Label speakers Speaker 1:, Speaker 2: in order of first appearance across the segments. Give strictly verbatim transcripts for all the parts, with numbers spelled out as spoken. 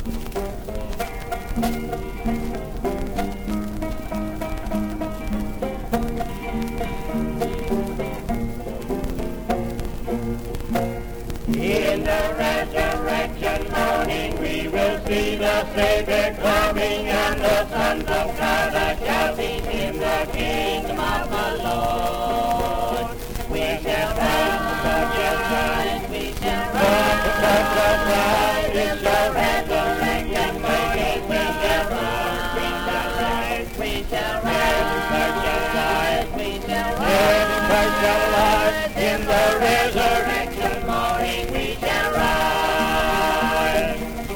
Speaker 1: In the resurrection morning we will see the Savior coming, and the sons of God shouting in the kingdom of the Lord. We shall have such a time, we shall have such a time, in the resurrection morning we shall rise, we shall rise, we shall rise, such a time, we shall rise, such a life, in the resurrection morning we shall rise.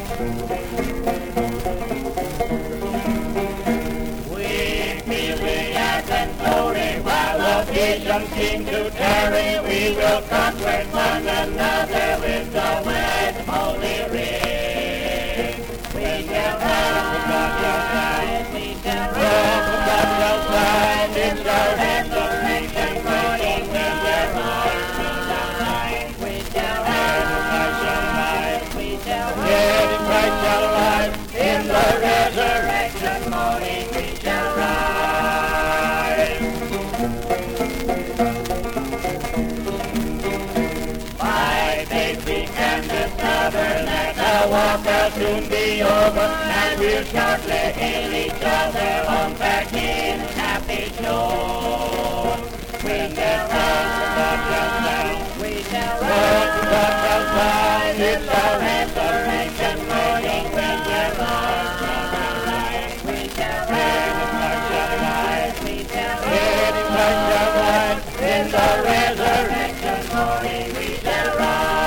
Speaker 1: We feel the advent glory while the visions seem to tarry. We will comfort one another with the words of Holy Writ. We shall have such a time, we shall have such a time, in the resurrection morning we shall rise, we shall rise, we shall rise, in Christ shall rise, in the resurrection morning we shall rise. By faith we can discover that the walk will soon be over, and we'll shortly hail each other on back in happy shore. We shall rise such a time, we shall rise such a time, in the resurrection morning we shall rise, we shall rise such a time, we shall rise such a time, in the resurrection morning we shall rise.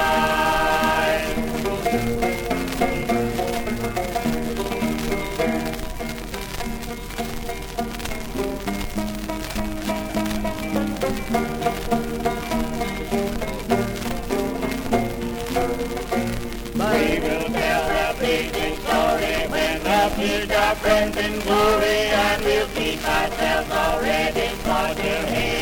Speaker 1: We will tell the pleasing story when the field our friends in glory, and we'll keep ourselves all ready for their hail.